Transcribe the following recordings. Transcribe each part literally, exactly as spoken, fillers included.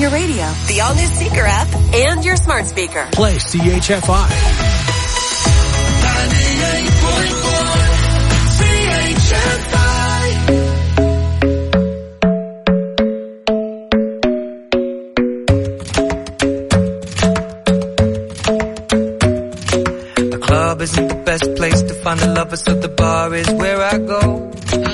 your radio, the all-new Seeker app, and your smart speaker. Play C H F I. ninety-eight point one C H F I. The club isn't the best place to find a lover, so the bar is where I go.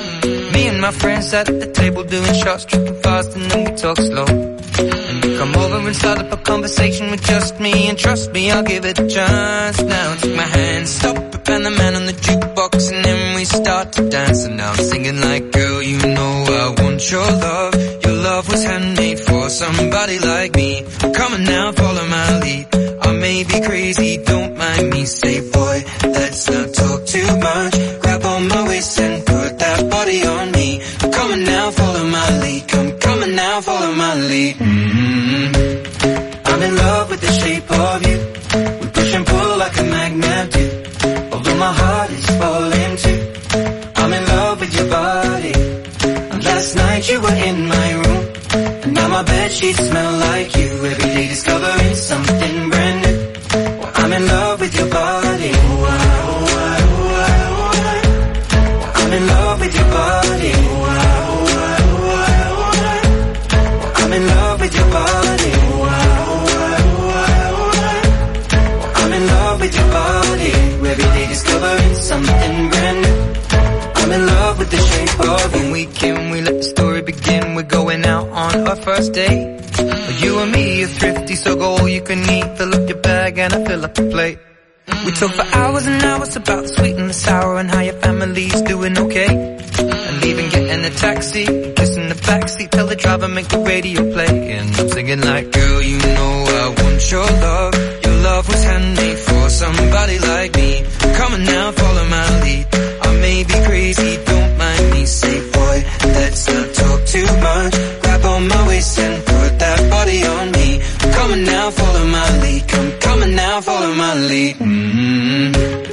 Me and my friends sat at the table doing shots, tripping fast, and then we talk slow. And you come over and start up a conversation with just me, and trust me, I'll give it a chance. Now take my hand, stop it, and the man on the jukebox, and then we start to dance. And now I'm singing like, girl, you know I want your love. Your love was handmade for somebody like me. Come on now, follow my lead. I may be crazy, don't mind me. Say, boy, let's not talk too much. Grab on my waist and put that body on me. Come on now, follow my lead. Come, come on now, follow my lead. Mm-hmm. I'm in love with the shape of you. We push and pull like a magnet do. Although my heart is falling too. I'm in love with your body. And last night you were in my room. And now my bedsheets smell like you. Every day discovering something brand new. Well, I'm in love with your body. Oh, I, oh, I, oh, I, oh, I. Well, I'm in love with your body. Oh, I, oh, I, oh, I, oh, I. Well, I'm in love with your body. Oh, I, oh, I, oh, I, oh, I. Well, I'm in love with your body. Every day discovering something brand new. I'm in love with the shape of you. When we can, we let the story begin. We're going out on our first date. You and me are thrifty, so go all you can eat. Fill up your bag and I fill up the plate. We talk for hours and hours about the sweet and the sour and how your family's doing okay. And even getting a taxi, kissing the backseat, tell the driver make the radio play. And I'm singing like, girl, you know I want your love. Your love was handmade for somebody like me. Come on now, follow my lead. I may be crazy, don't mind me. Say, boy, let's not talk too much. Grab on my waist and put that body on me. Come on now, follow my lead. Come, come on now, follow my lead. Mm-hmm.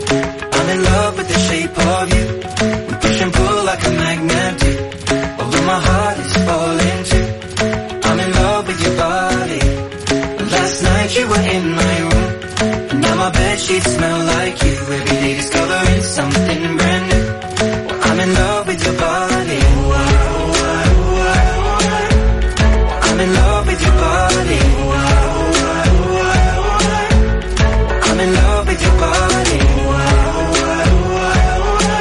I'm in love with the shape of you. We push and pull like a magnet do. Although my heart is falling too. I'm in love with your body. Last night you were in my room. And now my bedsheets smell like you. Every day discovering something brand new. Well, I'm in love with your body. Oh, I, oh, I, oh, I, oh, I. I'm in love with your body. Oh, I, oh, I, oh, I, oh, I. I'm in love with your body. Oh, I, oh, I, oh, I, oh, I.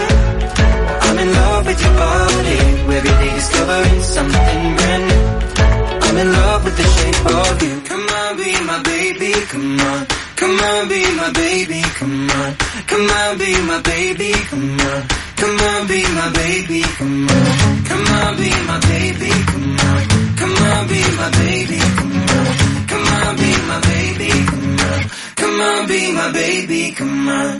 I'm in love with your body. Every day discovering something brand new. I'm in love with the shape of you. Come on, be my baby, come on. Come on, be my baby, come on. Come on, be my baby, come on. Come on, be my baby, come on. Come on, be my baby, come on. Come on, be my baby, come on. Come on, be my baby, come on. Come on, be my baby, come on.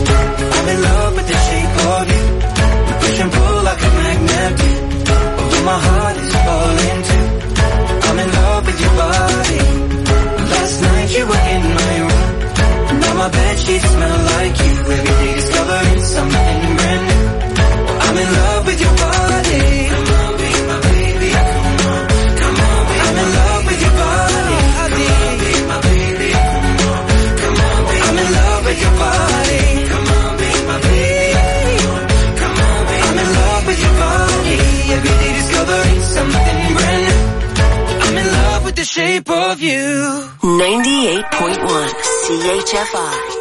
I'm in love with the shape of you. We push and pull like a magnet do. Although my heart is falling too. I'm in love with your body. Last night you were in my room. Now my bedsheets smell like you. Every day discovering something brand new. I'm in love with your body. Come on, be my baby. Come on, come on, be I'm in love with your body. Come on, be my baby. Come on, come on, be I'm in love with your body. Come on, be my baby. Come on, be I'm in love with your body. Every day discovering something brand new. I'm in love with the shape of you. ninety-eight point one C H F I.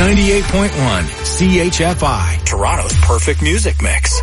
ninety-eight point one C H F I, Toronto's perfect music mix.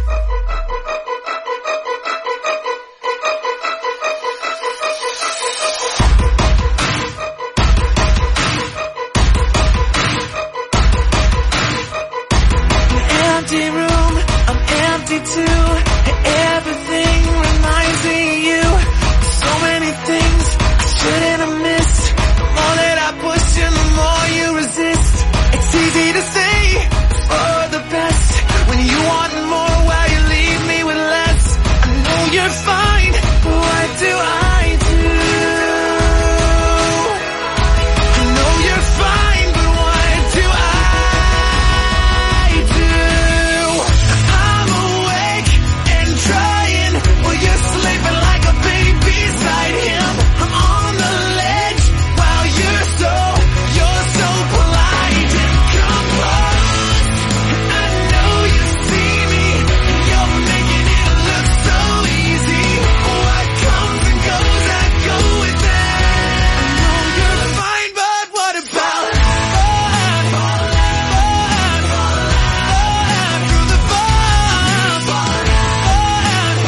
Empty room, I'm empty too. Everything reminds me of you. So many things I shouldn't have missed. The more that I push you, the more you resist. It's easy to say for the best when you want more while you leave me with less. I know you're fine, but what do I do? I know you're fine, but what do I do? I'm awake and trying while you're sleeping like a baby beside him. I'm on the ledge while you're so, you're so polite and composed. I know you see me, you're making it look so easy. What comes and goes, I go with that. I know you're fine, but what about fun? Fun, fun, fun, through the fun, fun, fun,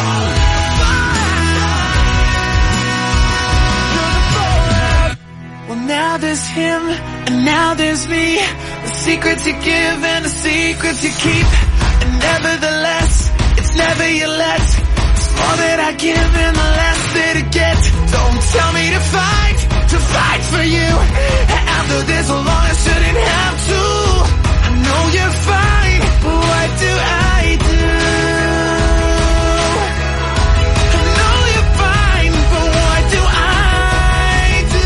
fun, well, now there's him, and now there's me. The secrets you give and the secrets you keep. And nevertheless, it's never your let. It's more that I give and the less that I get. Don't tell me to fight, to fight for you. After this long, I shouldn't have to. I know you're fine, but what do I do? I know you're fine, but what do I do?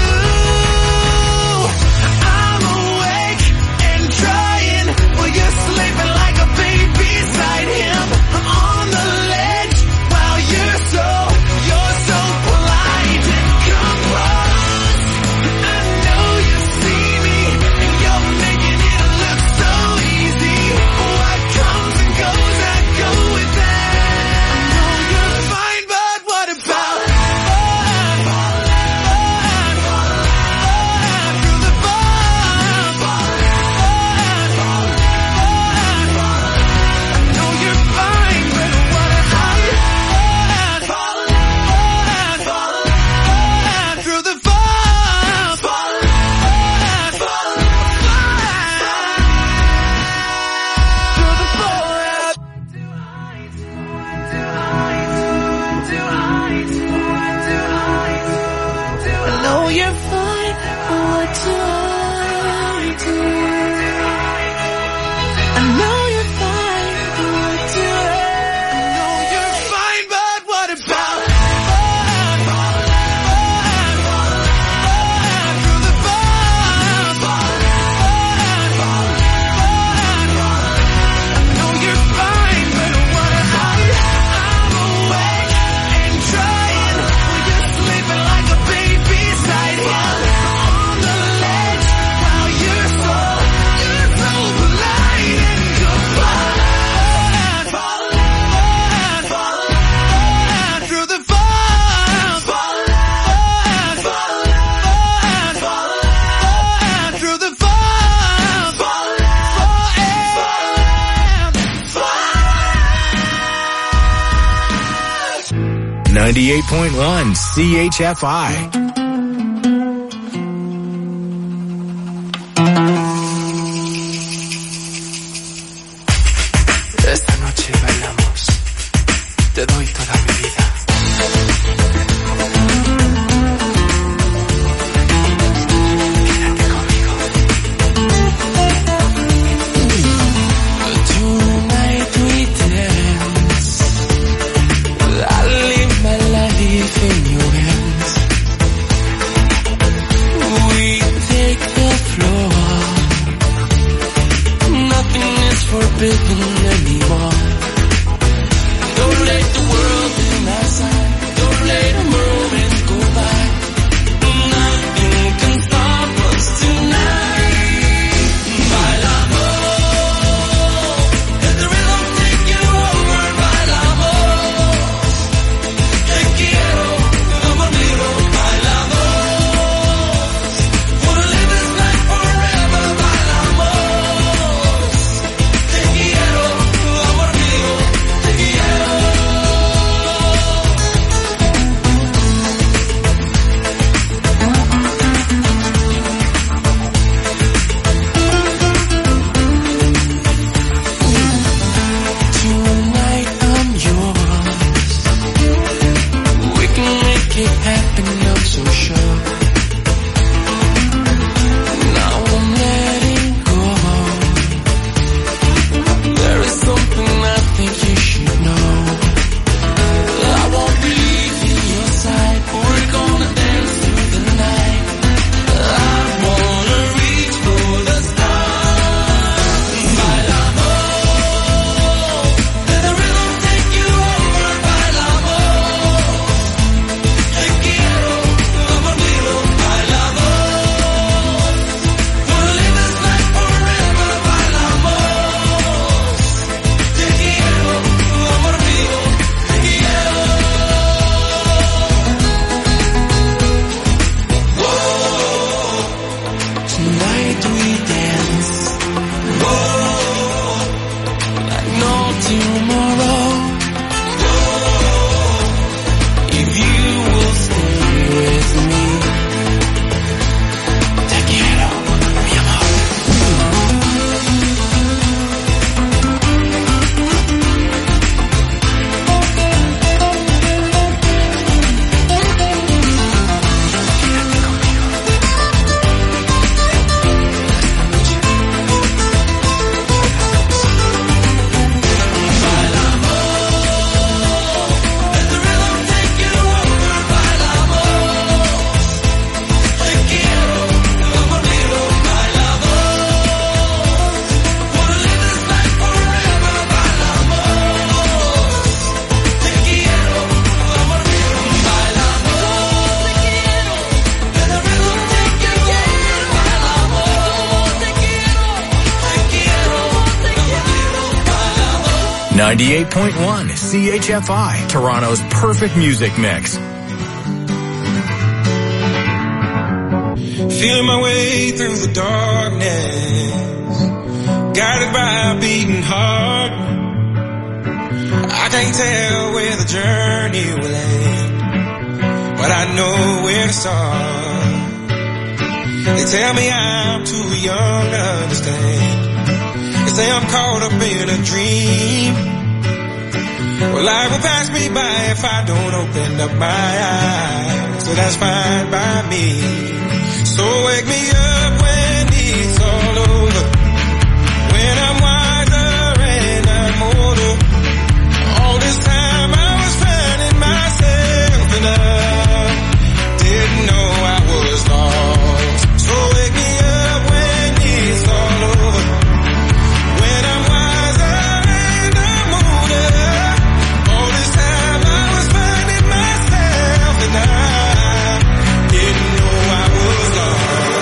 I'm awake and trying while you're sleeping like a baby beside him. I'm on the ledge while you're so, you're so polite and composed. I know you see me and you're making it look so easy. What comes and goes, I go with that. I know you're fine, but what about fun? Fun, fun, fun, through the fun, fun, fun, fun, fun. I know you're fine, but what about fun? Fun, fun, fun, through the fun, fun, fun, fun, through the I know you're fine, but what do I do? I know you're fine, but what do I? I know you're fine, but what about fun? Fun, fun, fun, through the fun, fun, fun, fun, fun. I know you're fine, but what about? I'm awake and trying while you're sleeping like a baby beside him. On the ledge while you're so, you're so polite and composed. Fun, fun, fun, through the fun, fun, fun, fun, fun, through the fun, fun, fun. ninety-eight point one C H F I. Esta noche bailamos, te doy toda mi vida. Quédate conmigo. Tonight we dance. I leave my life in your hands. ninety-eight point one C H F I, Toronto's perfect music mix. Feeling my way through the darkness, guided by a beating heart. I can't tell where the journey will end, but I know where to start. They tell me I'm too young to understand. They say I'm caught up in a dream. Well, life will pass me by if I don't open up my eyes. So that's fine by me. So wake me up when it's all over, when I'm wiser and I'm older. All this time I was finding myself and I didn't know I was lost. So wake me up when it's all over, when I'm wiser and I'm older. All this time I was finding myself and I didn't know I was lost.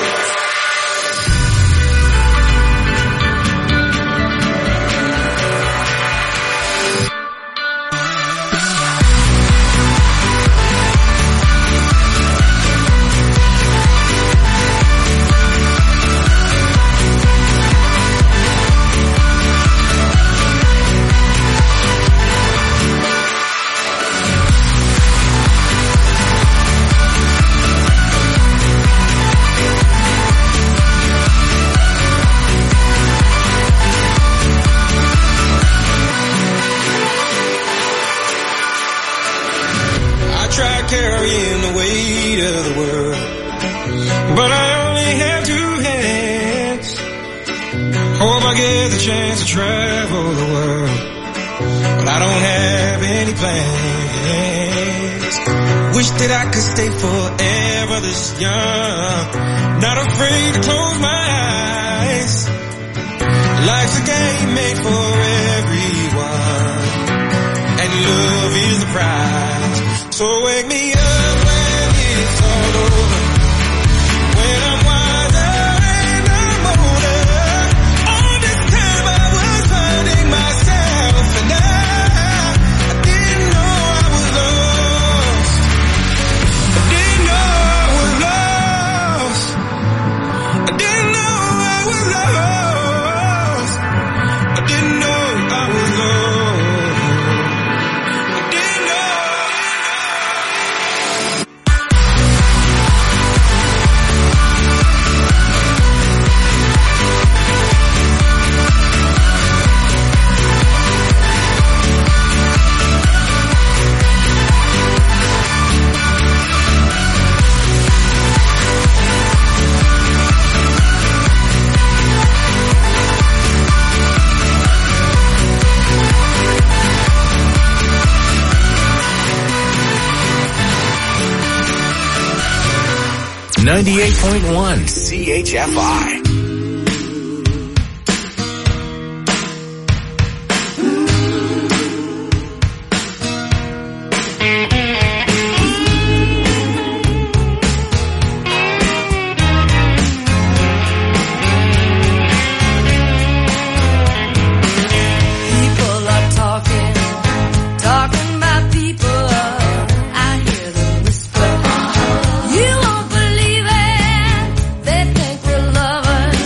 Carrying the weight of the world, but I only have two hands. Hope I get the chance to travel the world, but I don't have any plans. Wish that I could stay forever this young, not afraid to close my eyes. Life's a game made for everyone, and love is the prize. So wake me up when it's all over, when I'm wiser and I'm older. All this time I was finding myself and I, I didn't know I was lost. I didn't know I was lost. I didn't know I was lost. I didn't know I was lost. I didn't know. ninety-eight point one C H F I. People are talking, talking about people. I hear them whisper. You won't believe it. They think we're lovers.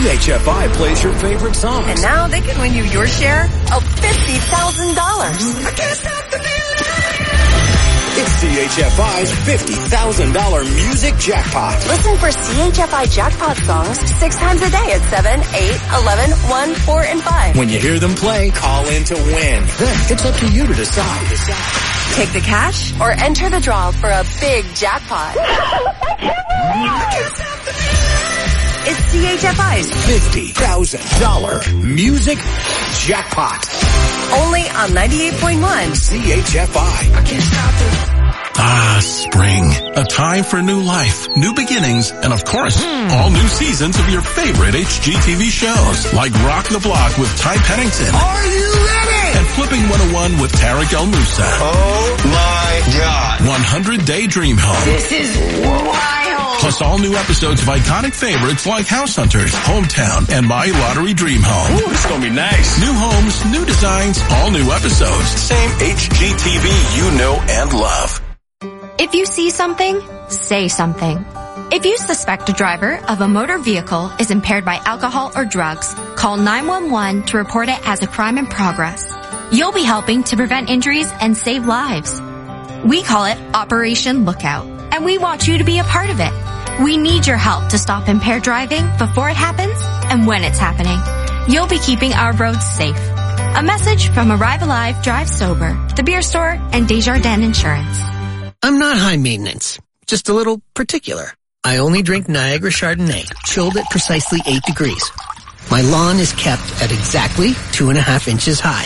H F I plays your favorite songs. And now they can win you your share of fifty thousand dollars. I can't stop the feeling. It's C H F I's fifty thousand dollars music jackpot. Listen for C H F I jackpot songs six times a day at seven, eight, eleven, one, four, and five. When you hear them play, call in to win. Then it's up to you to decide. Take the cash or enter the draw for a big jackpot. It's C H F I's fifty thousand dollars music jackpot. Only on ninety-eight point one C H F I. I can't stop it. Ah, spring. A time for new life, new beginnings, and of course, all new seasons of your favorite H G T V shows, like Rock the Block with Ty Pennington. Are you ready? And Flipping one oh one with Tarek El Moussa. Oh my God. one hundred Day Dream Home. This is wild. Plus all new episodes of iconic favorites like House Hunters, Hometown, and My Lottery Dream Home. Ooh, this is gonna be nice. New homes, new designs, all new episodes. Same H G T V you know and love. If you see something, say something. If you suspect a driver of a motor vehicle is impaired by alcohol or drugs, call nine one one to report it as a crime in progress. You'll be helping to prevent injuries and save lives. We call it Operation Lookout, and we want you to be a part of it. We need your help to stop impaired driving before it happens and when it's happening. You'll be keeping our roads safe. A message from Arrive Alive, Drive Sober, The Beer Store, and Desjardins Insurance. I'm not high maintenance, just a little particular. I only drink Niagara Chardonnay, chilled at precisely eight degrees. My lawn is kept at exactly two and a half inches high.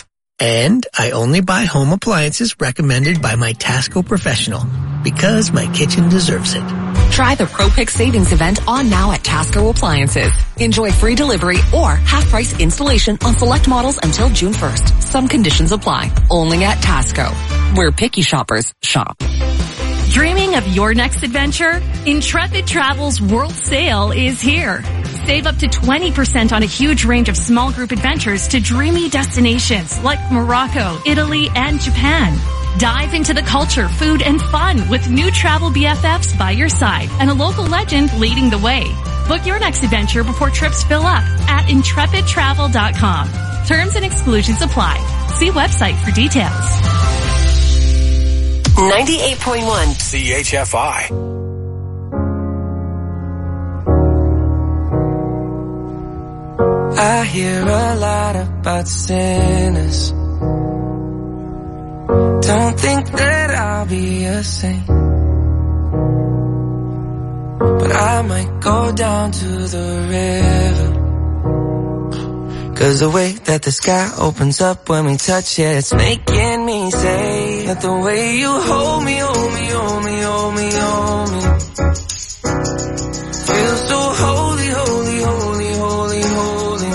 And I only buy home appliances recommended by my Tasco professional, because my kitchen deserves it. Try the ProPick Savings event on now at Tasco Appliances. Enjoy free delivery or half-price installation on select models until June first. Some conditions apply. Only at Tasco, where picky shoppers shop. Dreaming of your next adventure? Intrepid Travel's World Sale is here. Save up to twenty percent on a huge range of small group adventures to dreamy destinations like Morocco, Italy, and Japan. Dive into the culture, food, and fun with new travel B F Fs by your side and a local legend leading the way. Book your next adventure before trips fill up at intrepid travel dot com. Terms and exclusions apply. See website for details. ninety-eight point one C H F I. I hear a lot about sinners. Don't think that I'll be a saint, but I might go down to the river. Cause the way that the sky opens up when we touch it, it's making me say that the way you hold me, hold me, hold me, hold me, hold me, feels so holy, holy, holy, holy, holy.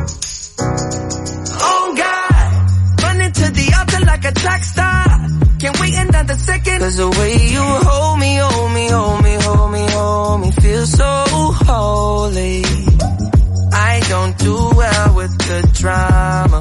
Oh God, running to the altar like a track star. Can't wait another second. Cause the way you hold me, hold me, hold me, hold me, hold me, feels so holy. I don't do well with the drama,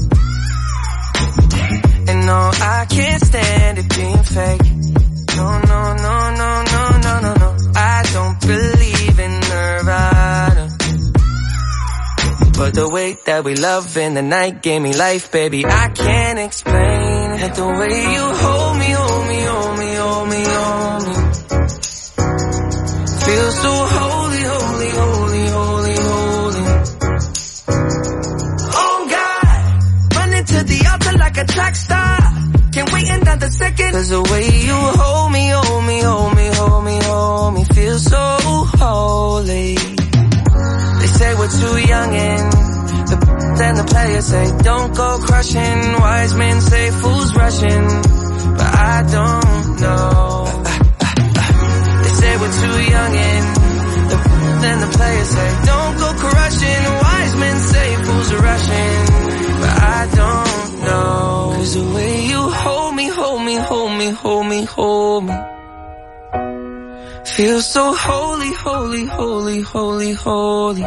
and no, I can't stand it being fake. No, no, no, no, no, no, no, no. I don't believe in Nirvana, but the way that we love in the night gave me life, baby. I can't explain it. The way you hold me, hold me, hold me, hold me, hold me, feels so holy, holy, holy, holy, holy. Oh God, running to the altar like a track star. Can't wait another second. Cause the way you hold me, hold me, hold me, hold me, hold me, feels so holy. They say we're too young and the then the players say don't go crushing. Wise men say fools rushing, but I don't know. They say we're too young and the then the players say don't go crushing. Wise men say fools are rushing, but I don't know. Cause the way you hold me, hold me, hold me, hold me, hold me, feels so holy, holy, holy, holy, holy.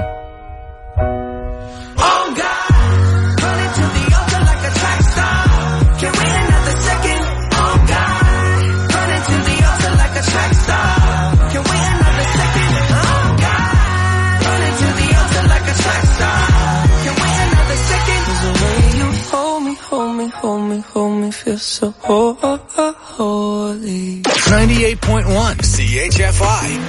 Oh God, running to the altar like a track star. Can't wait another second. Oh God, running to the altar like a track star. Can't wait another second. Oh God, running to the altar me feel so holy. ninety-eight point one C H F I.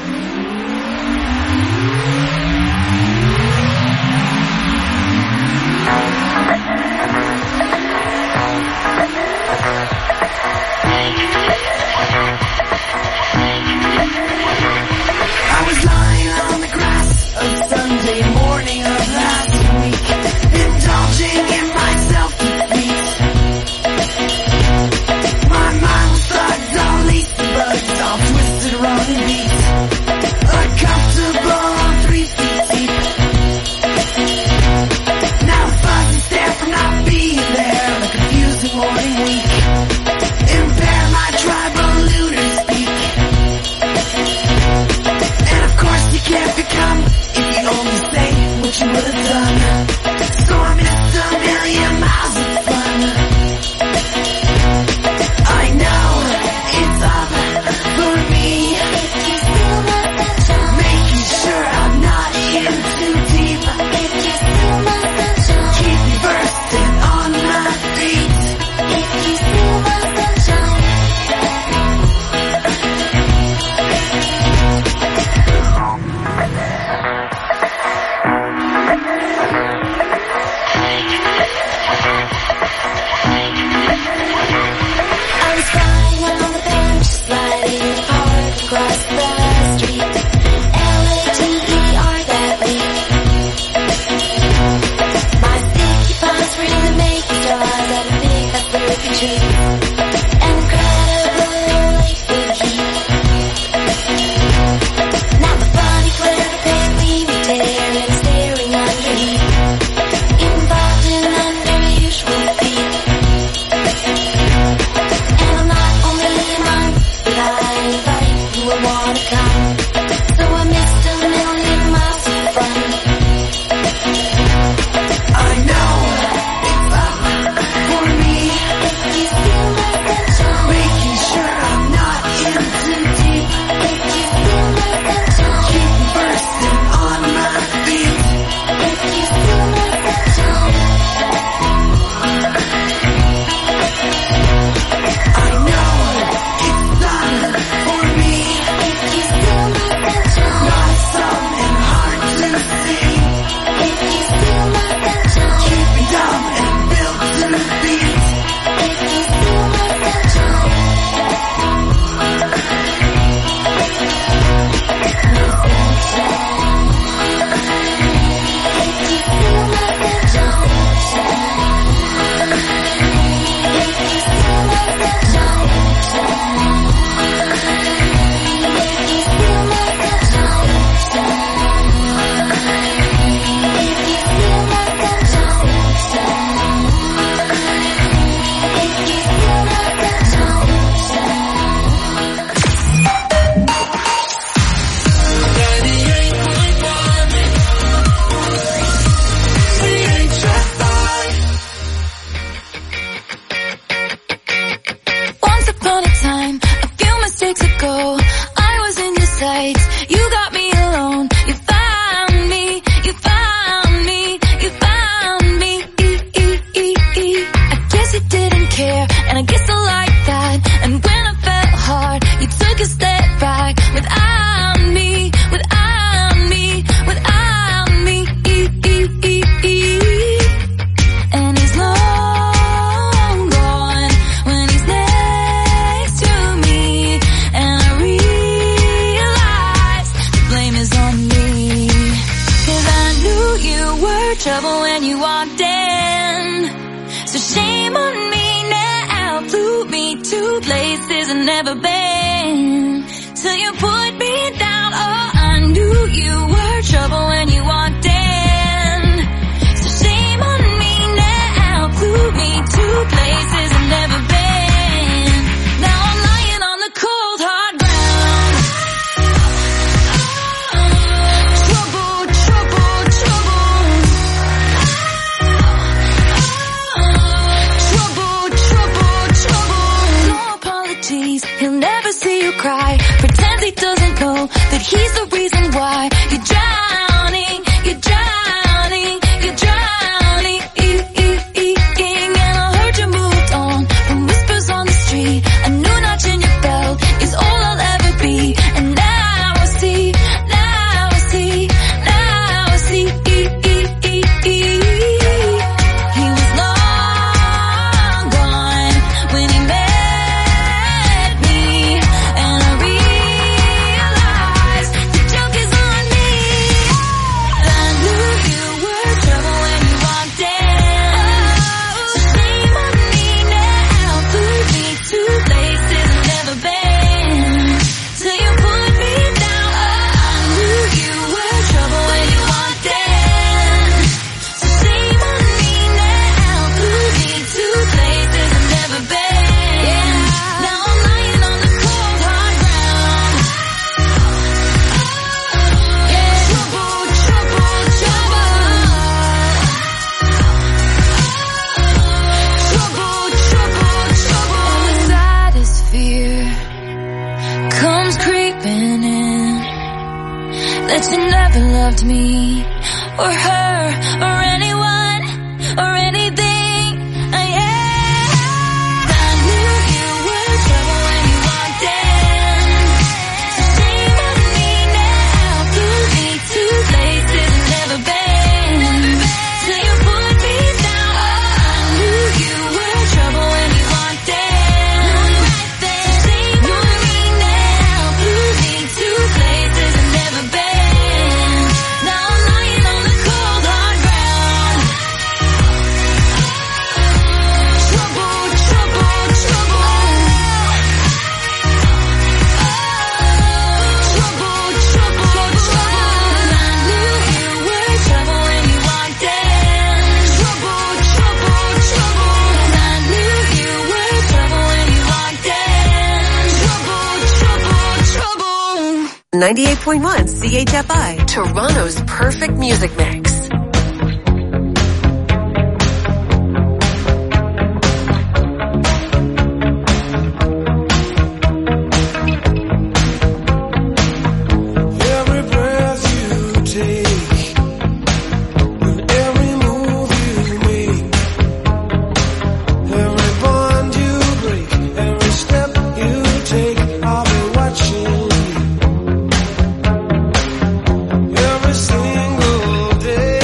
I was lying on the grass of Sunday morning of last week, indulging in myself to feast. My mind was thugged, all lacy bugs, all twisted, wrong and beat. Uncomfortable on three feet deep. Now a fuzzy stare from not being there, a confusing morning week. Impair my tribal lunar speak. And of course you can't become if you only say what you would have done. So I missed a million miles of fun. I know it's up for me, making sure I'm not in too deep. Keep me bursting on my feet. I was flying on the bench, sliding hard across the street. L A T E R that week. My sticky palms really make me draw that I think I threw the tree. An incredible lake with heat. Now the funny clear to pick me, me tearing, staring underneath. Involved in unusual feet. And I'm not only a monk, but I invite you will wanna come. So I missed a million miles of fun. I know it's up for me, making sure I'm not in too deep. Keep me bursting on my feet. I know it's done for me, not something hard to see. Keep me dumb and built to beat. Once upon a time, a few mistakes ago, I was in your sights. You got me alone. You found me. You found me. You found me. I guess you didn't care, and I guess I like that. And when I fell hard, you took a step back. Without me, without me, without me. And he's long gone when he's next to me. And I realize the blame is on me. 'Cause I knew you were trouble when you walked in. So shame on me now, flew me to places I've never been. So you put me down, oh, I knew you were trouble when you walked in. So shame on me now, flew me to places I've never been. Now I'm lying on the cold hard ground. Trouble, trouble, trouble. Trouble, trouble, trouble. No apologies, he'll never see you cry. Pretends he doesn't know that he's the reason why you drown. loved me, or her, or anyone, or anything. I am. I knew you were trouble when you walked in. So shame on me now. Flew me to places I've never been. So you put me down. I knew you were trouble when you walked in. So shame on me now. Flew me to places I've never been. Now I'm lying on the cold hard ground. Trouble, trouble, trouble. Trouble, trouble, trouble. I knew you were trouble when you walked in. Trouble, trouble, trouble. I knew you were trouble when you walked in. Trouble, trouble, trouble. ninety-eight point one C H F I, Toronto's perfect music mix. Every breath you take, and every move you make, every bond you break, every step you take, I'll be watching you. Every single day,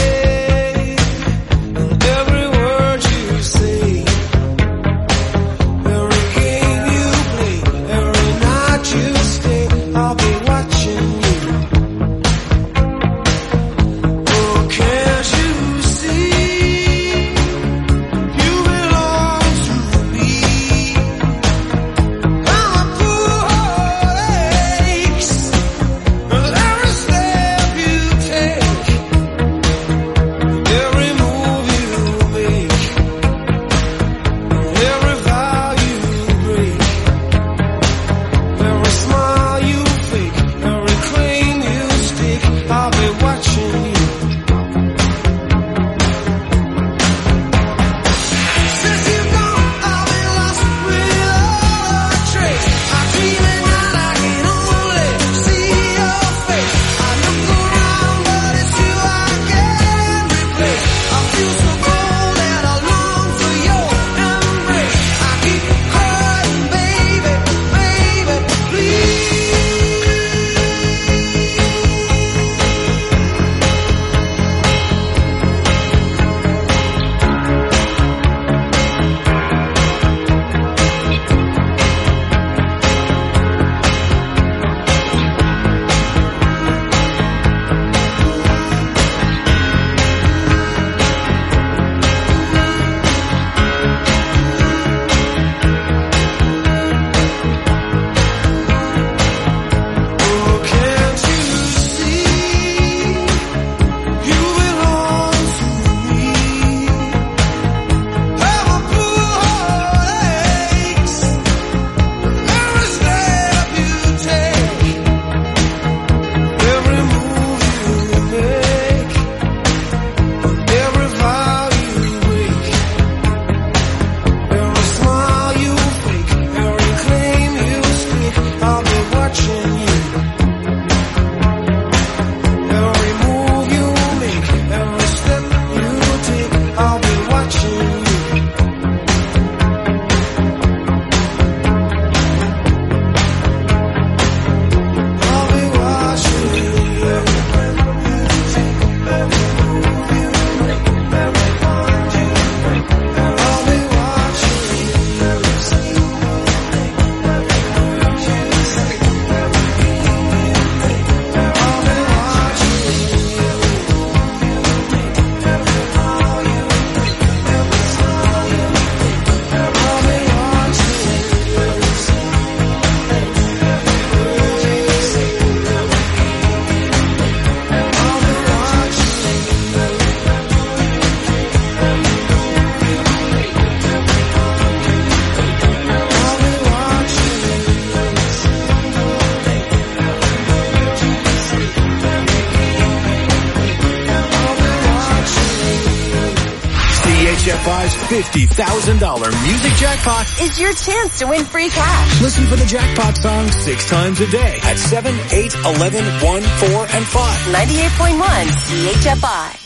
H F I's fifty thousand dollars music jackpot is your chance to win free cash. Listen for the jackpot song six times a day at seven, eight, eleven, one, four, and five. ninety-eight point one C H F I.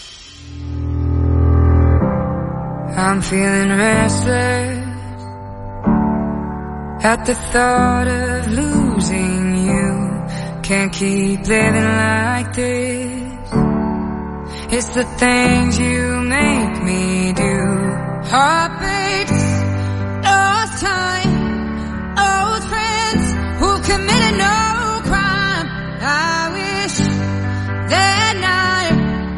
I'm feeling restless at the thought of losing you. Can't keep living like this. It's the things you make me do. Heartbreaks, lost time, old friends who committed no crime. I wish that night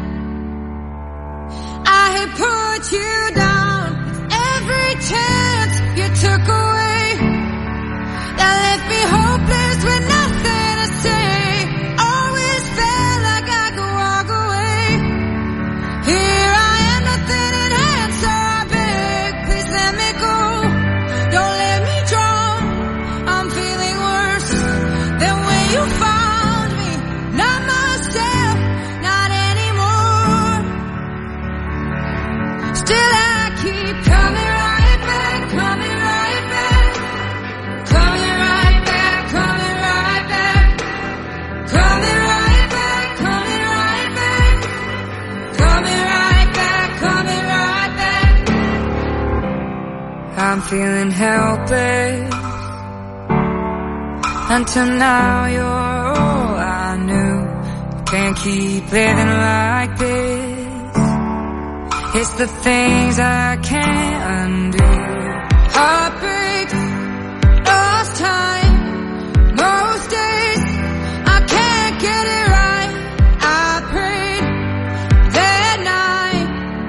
I had put you down. Every chance you took away, that left me hopeless with nothing to say. Always felt like I could walk away. Here I am, nothing in hand, so I beg, please let me go. Don't let me drown. I'm feeling worse than when you found me. Not myself, not anymore. Still I keep coming right back, coming right back, coming right back, coming right back, coming right back, coming right back, coming right back, coming right back. I'm feeling helpless. Until now you're all I knew. Can't keep living like this. It's the things I can't undo. Heartbreaks, lost time, most days I can't get it right. I prayed that night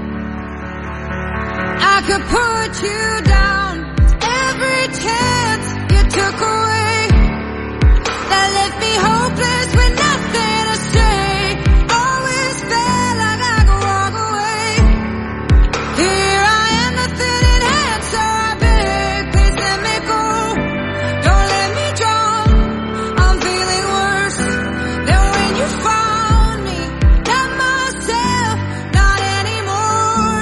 I could put you down. Every chance you took away, that left me hopeless with nothing to say. Always felt like I could walk away. Here I am, nothing in hand, so I beg, please let me go. Don't let me drown. I'm feeling worse than when you found me. Not myself, not anymore.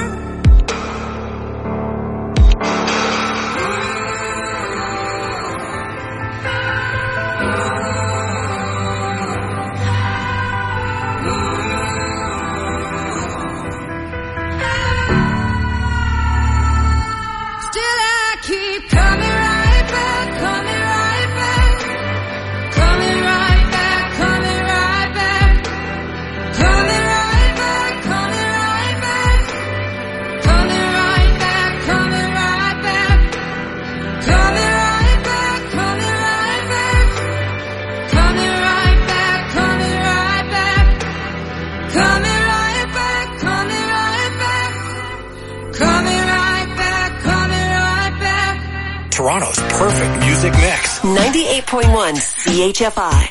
Still I keep coming right back, coming right back, coming right back, coming right back, coming right back, coming right back, coming right back, coming right back, coming right back, coming right back, coming right back, coming right back, coming right back, coming right back, coming right back, coming right back. Toronto's perfect music mix. ninety-eight point one C H F I.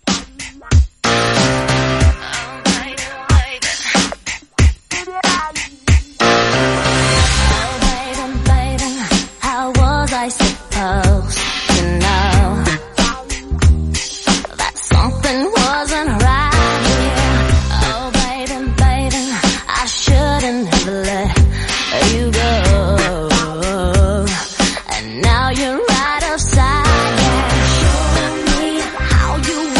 How was I supposed to know that something wasn't right here? Oh, baby, baby, I shouldn't have let you go. And now you're right outside, yeah. Show me how you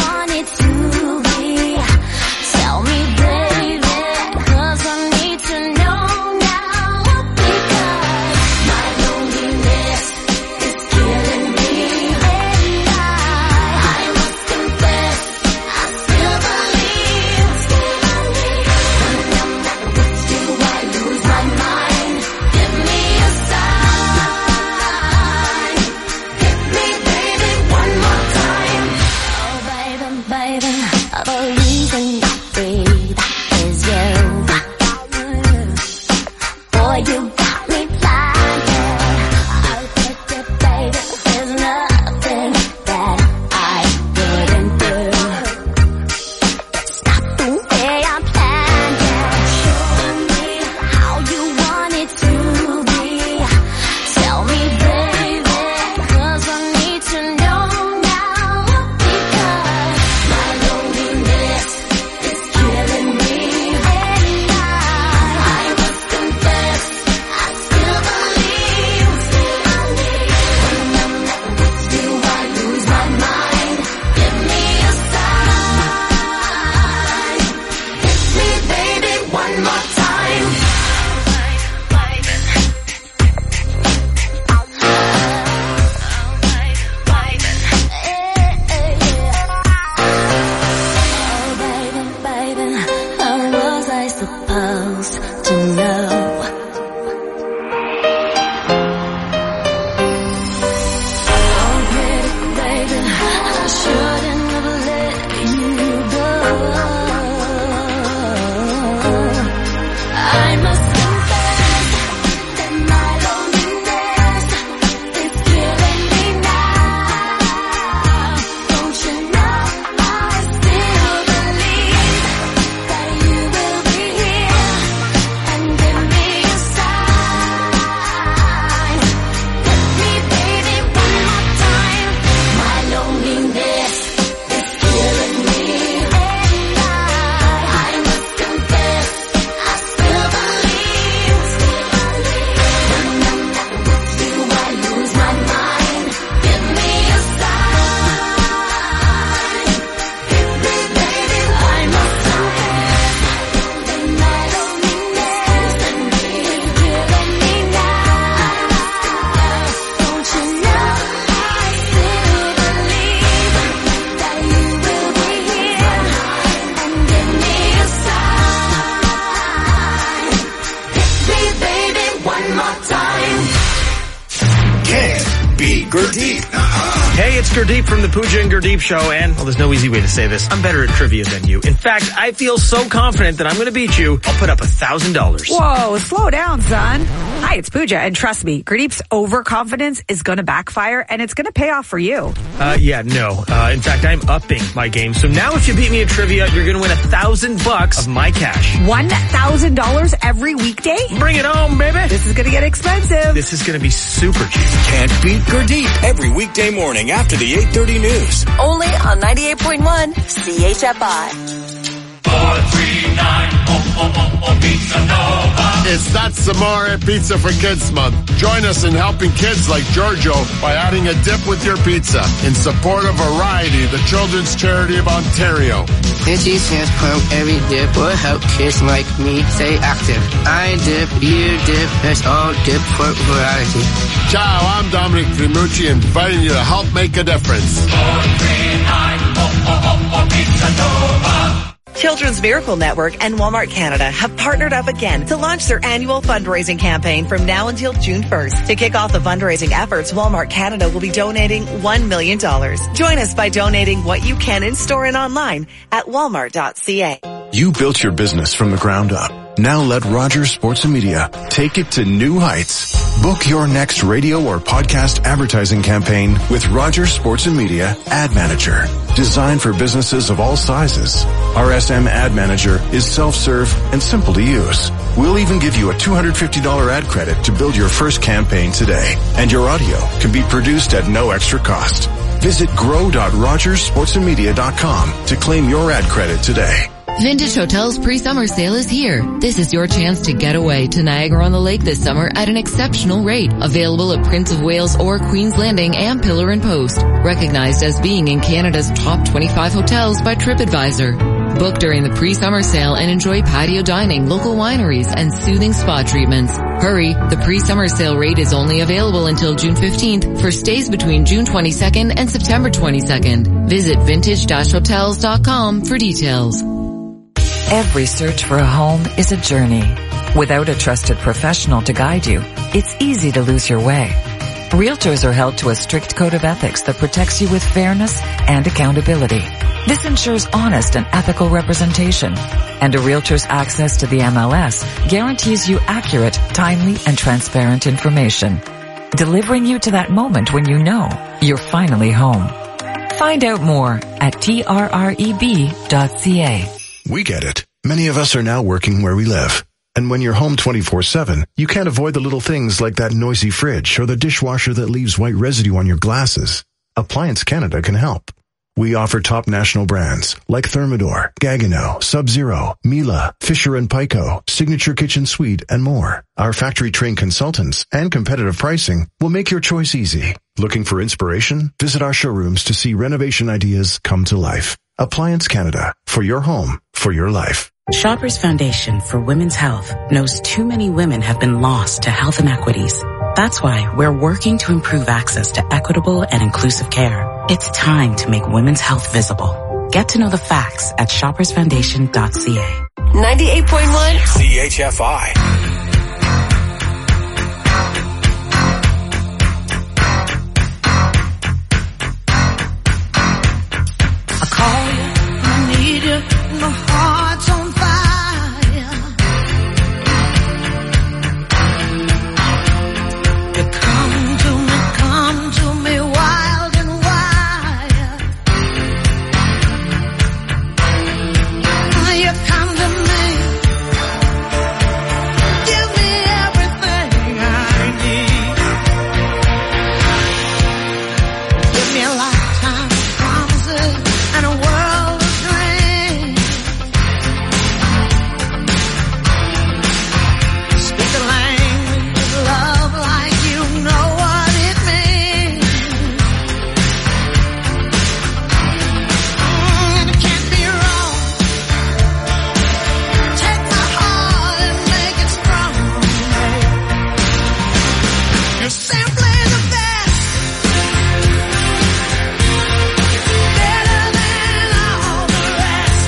I supposed to know? Oh, pretty baby, I shouldn't have let you go. I must confess that my loneliness is killing me now. Don't you know I still believe that you will be here and give me a sign. Hit me, baby, one more time. My loneliness is killing me, and I, I must confess, I still believe. When I'm not with you, I lose my mind. Give me a sign. Hit me, baby, I must confess that my loneliness and me is killing me now. Don't you know I still believe that you will be here and give me a sign. Hit me, baby, one more time. Can't beat Gurdeep. Hey, it's Gurdeep from the Pooja and Gurdeep Show, and, well, there's no easy way to say this. I'm better at trivia than you. In fact, I feel so confident that I'm going to beat you, I'll put up a thousand dollars. Whoa, slow down, son. Hi, it's Pooja, and trust me, Gurdeep's overconfidence is going to backfire, and it's going to pay off for you. Uh, yeah, no. Uh, in fact, I'm upping my game. So now if you beat me at trivia, you're going to win a thousand bucks of my cash. one thousand dollars every weekday? Bring it home, baby. This is going to get expensive. This is going to be super cheap. Can't beat Gurdeep every weekday morning after the eight thirty news. Only on ninety-eight point one C H F I. four three nine, oh, oh, oh, oh, Pizza Nova. It's That's Amore Pizza for Kids Month. Join us in helping kids like Giorgio by adding a dip with your pizza in support of Variety, the children's charity of Ontario. Itchy Sans Pump Every Dip will help kids like me stay active. I dip, you dip, let's all dip for variety. Ciao, I'm Dominic Primucci, inviting you to help make a difference. four three nine, oh, oh, oh, oh, Pizza Nova. Children's Miracle Network and Walmart Canada have partnered up again to launch their annual fundraising campaign from now until June first. To kick off the fundraising efforts, Walmart Canada will be donating one million dollars. Join us by donating what you can in store and online at walmart dot c a. You built your business from the ground up. Now let Rogers Sports and Media take it to new heights. Book your next radio or podcast advertising campaign with Rogers Sports and Media Ad Manager. Designed for businesses of all sizes. R S M Ad Manager is self-serve and simple to use. We'll even give you a two hundred fifty dollars ad credit to build your first campaign today. And your audio can be produced at no extra cost. Visit grow dot rogers sports and media dot com to claim your ad credit today. Vintage Hotels pre-summer sale is here. This is your chance to get away to Niagara-on-the-Lake this summer at an exceptional rate. Available at Prince of Wales or Queen's Landing and Pillar and Post. Recognized as being in Canada's top twenty-five hotels by TripAdvisor. Book during the pre-summer sale and enjoy patio dining, local wineries, and soothing spa treatments. Hurry, the pre-summer sale rate is only available until June fifteenth for stays between June twenty-second and September twenty-second. Visit vintage dash hotels dot com for details. Every search for a home is a journey. Without a trusted professional to guide you, it's easy to lose your way. Realtors are held to a strict code of ethics that protects you with fairness and accountability. This ensures honest and ethical representation, and a realtor's access to the M L S guarantees you accurate, timely, and transparent information, delivering you to that moment when you know you're finally home. Find out more at T R R E B dot C A. We get it. Many of us are now working where we live. And when you're home twenty-four seven, you can't avoid the little things like that noisy fridge or the dishwasher that leaves white residue on your glasses. Appliance Canada can help. We offer top national brands like Thermador, Gaggenau, Sub-Zero, Miele, Fisher and Paykel, Signature Kitchen Suite, and more. Our factory-trained consultants and competitive pricing will make your choice easy. Looking for inspiration? Visit our showrooms to see renovation ideas come to life. Appliance Canada, for your home, for your life. Shoppers Foundation for Women's Health knows too many women have been lost to health inequities. That's why we're working to improve access to equitable and inclusive care. It's time to make women's health visible. Get to know the facts at shoppers foundation dot c a. ninety-eight point one C H F I. I call you, I need you, my heart's on fire. You come to me, come to me wild and wild. You come to me, give me everything I need. Give me a lifetime of promises and a world of dreams. Speak the language of love like you know what it means. Mm, it can't be wrong. Take my heart and make it strong. You're simply the best. Better than all the rest.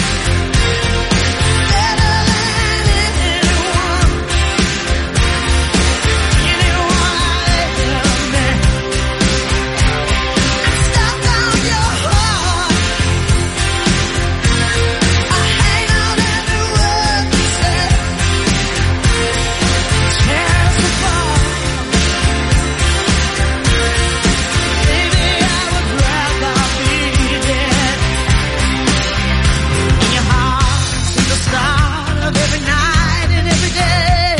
Better than anyone. Anyone I ever met. I'm stuck on your heart. I hang on every word you say. Tears apart. Baby, I would rather be dead. In your heart is the start of every night and every day.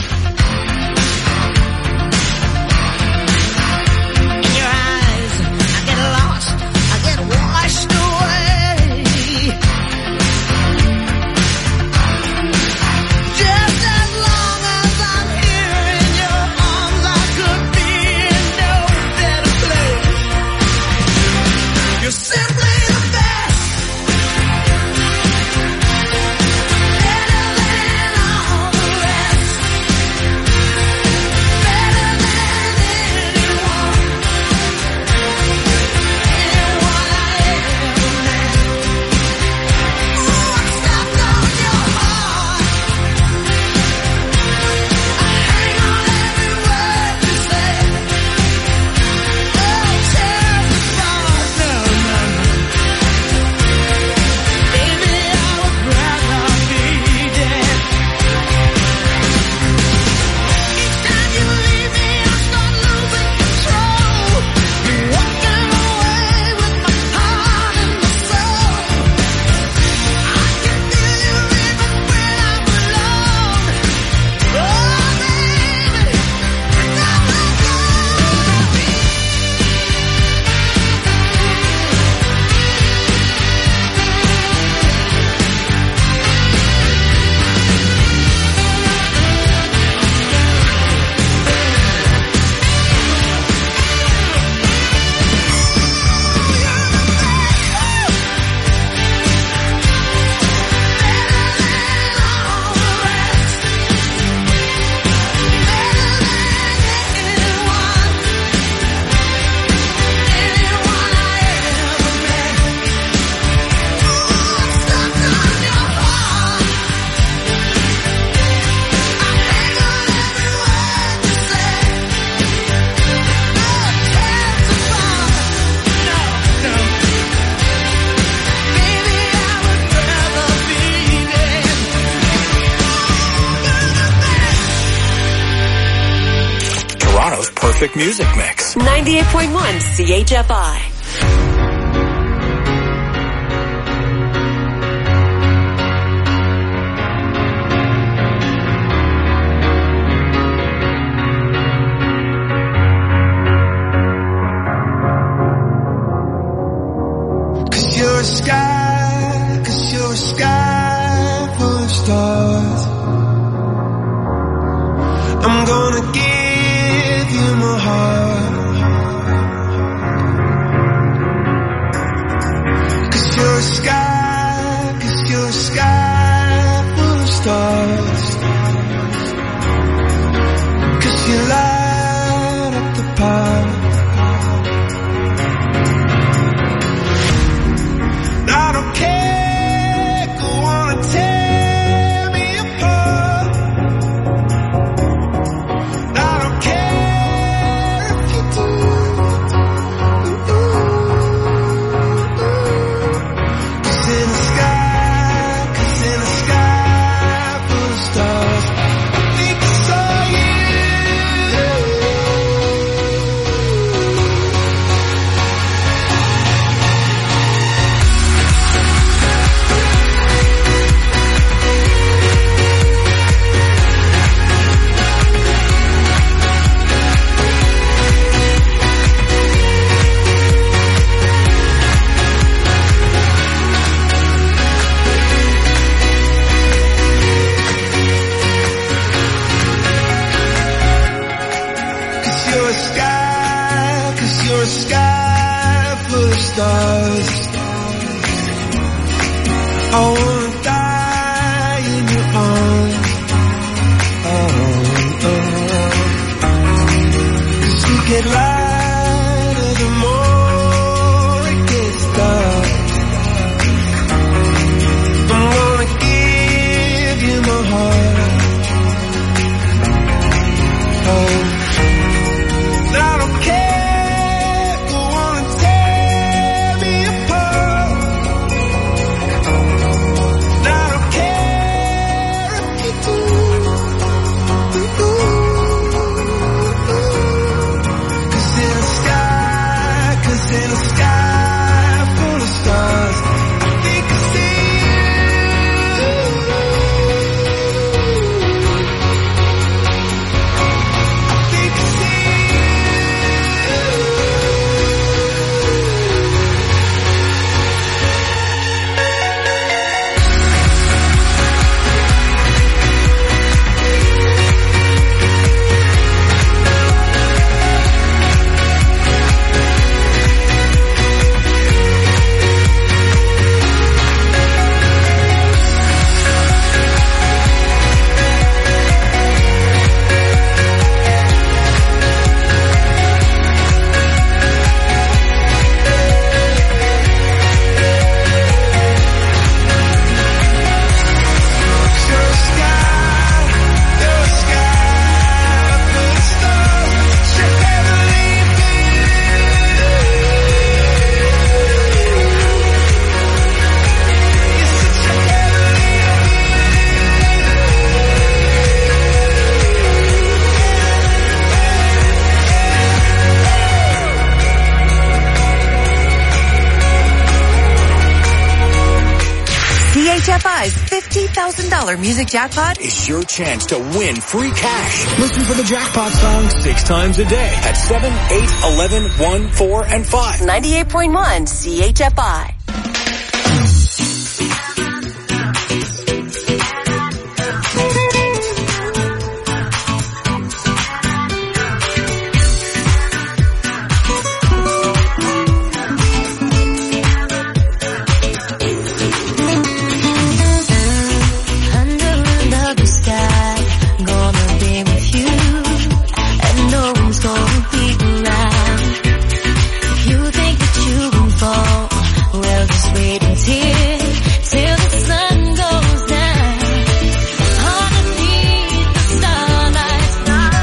In your eyes, I get lost, I get washed away. Just as long as I'm here in your arms, I could be in no better place. You're simply the best. Better than all the rest. Better than anyone. Anyone I ever met. Ooh, I'm stuck on your heart. I hang on every word you say. Oh, tears apart. No, no, no. Baby, I would rather be dead. Each time you leave me, I start losing control. You're walking away with my heart and my soul. I can feel you even when I'm alone. Oh, baby, don't let go. Toronto's perfect music mix. ninety-eight point one C H F I. Cause you're a sky, cause you're a sky full of stars. I'm gonna give you my heart. Cause you're a sky, cause you're a sky full of stars. Cause you light up the path. I don't care, go on and tell stars. I wanna die in your arms. Oh, oh. 'Cause you get lighter the more it gets dark. I'm gonna give you my heart. Oh, I don't care if you wanna tear me apart. I don't care if you do. Cause in the sky, cause in the sky full of stars, I think I see you. I think I see C H F I's fifty thousand dollars music jackpot is your chance to win free cash. Listen for the jackpot song six times a day at seven, eight, eleven, one, four, and five. ninety-eight point one C H F I. Under another sky, gonna be with you, and no one's gonna be around. If you think that you can fall, well, just wait until till the sun goes down. Underneath the starlight,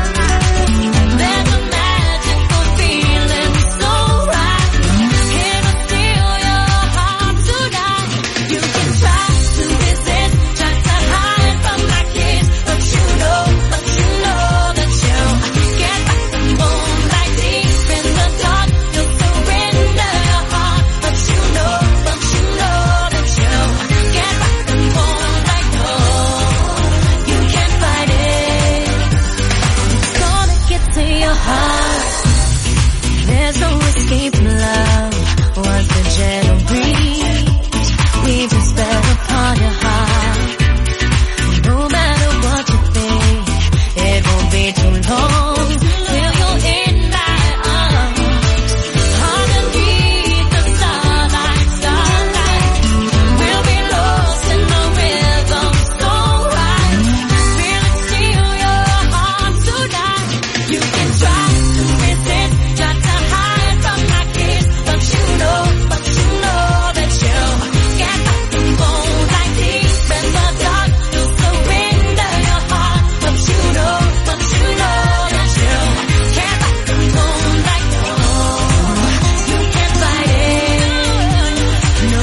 there's a magical feeling so right. Can I feel your heart tonight? You can try to resist, try to hide from my kiss, but you know, but you know that you get back the moonlight deep in the dark. You'll surrender your heart, but you know, but you know that you get back the moonlight. No, you can't fight it. It's gonna get to your heart. There's no escape from love. Once the gentle breeze weaves a spell upon your heart. No matter what you think, it won't be too long till you're in my arms. Underneath the starlight, starlight, we'll be lost in the rhythm so right. Feel it steal your heart tonight. You can try to resist, try to hide from my kiss, but you know, but you know that you get back the moonlight deep in the dark. You'll surrender your heart, but you know, but you know that you get back the moonlight. No, you can't fight it. No,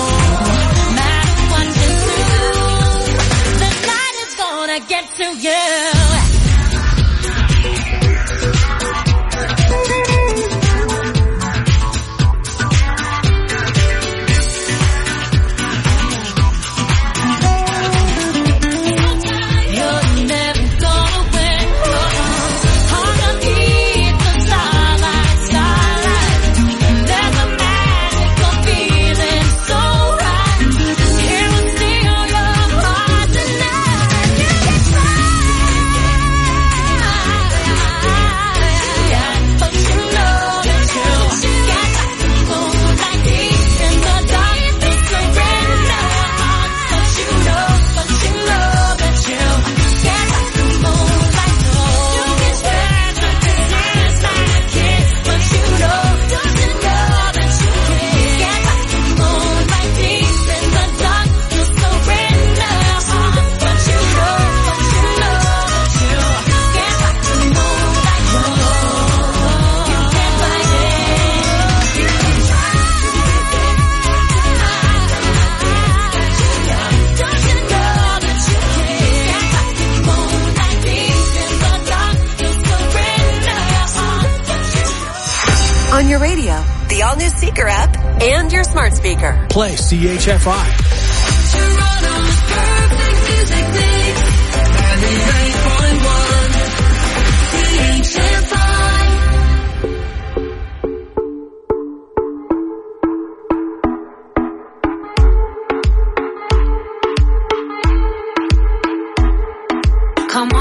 matter what you do, the night is gonna get to you. You're never gonna win. Underneath the starlight, starlight, there's a magical feeling so right. It will steal your heart tonight. You can try. your radio, the all-new Seeker app, and your smart speaker. Play C H F I.